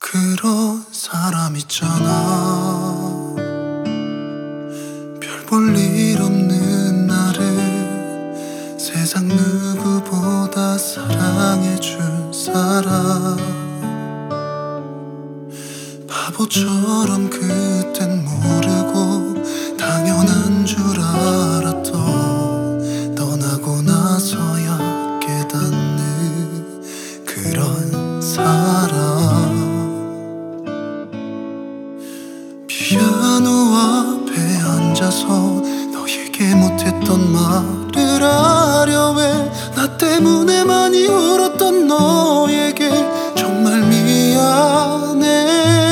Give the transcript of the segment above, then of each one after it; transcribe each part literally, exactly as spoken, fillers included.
그런 사람 있잖아. 별 볼 일 없는 나를 세상 누구보다 사랑해준 사람. 바보처럼 그땐 모르고 당연한 줄 알았던, 떠나고 나서야 깨닫는 그런 사람. 피아노 앞에 앉아서 너에게 못했던 말을 하려 해. 나 때문에 많이 울었던 너에게 정말 미안해.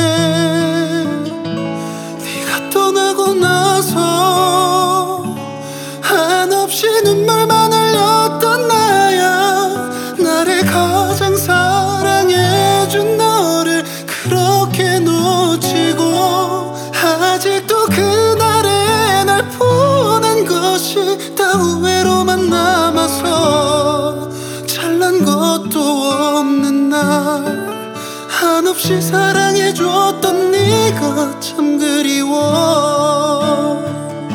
네가 떠나고 나서 한없이 눈물만 흘렸던 나야. 나를 가장 사랑해준 너를 그렇게 놓치고 아직도 그날의 날 보낸 것이 다 후회로만 남아서, 잘난 것도 없는 날 한없이 사랑해줬던 네가 참 그리워.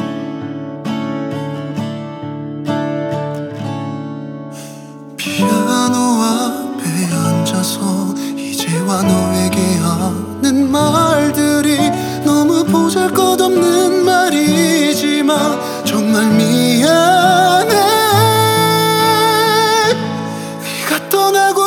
피아노 앞에 앉아서 이제와 너에게 하는 말들이 너무 보잘것없는 말이지만 정말 미안해. 네가 떠나고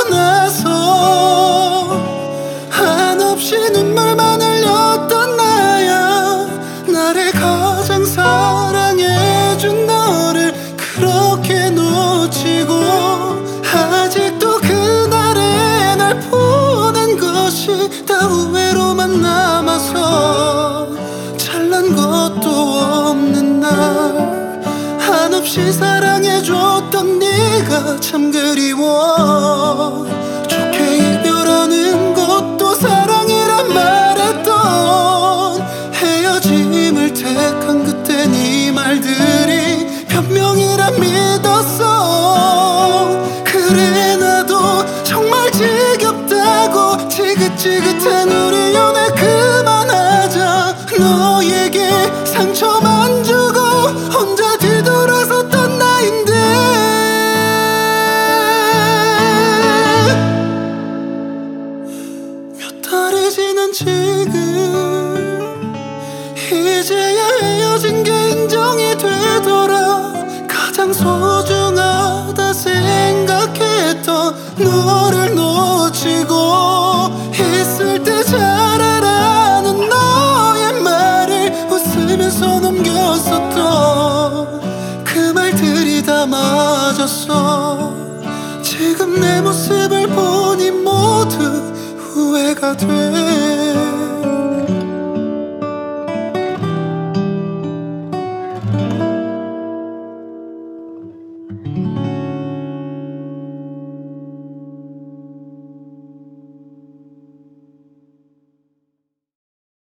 나서 한없이 눈물만 흘렸던 나야. 나를 가장 사랑해준 너를 그렇게 놓치고 아직도 그날의 날 보낸 것이 다 후회로만 남아서, 잘난 것도 없는 날 한없이 사랑해줬던 네가 참 그리워. 좋게 이별하는 것도 사랑이란 말했던, 헤어짐을 택한 그때 네 말들이 변명이란 믿었어. 그래 나도 정말 지겹다고, 지긋지긋한 우리 연애 그만하자. 너에게 상처만 주고 혼자 뒤돌아섰던 나인데, 몇 달이 지난 지금 이제야 헤어진 게 인정이 되더라. 가장 소중하다 생각했던 너를 놓치고 있을 때 잘 알아라는 너의 말을 웃으면서 넘겼었던 그 말들이 다 맞았어. 지금 내 모습을 보니 모두 후회가 돼.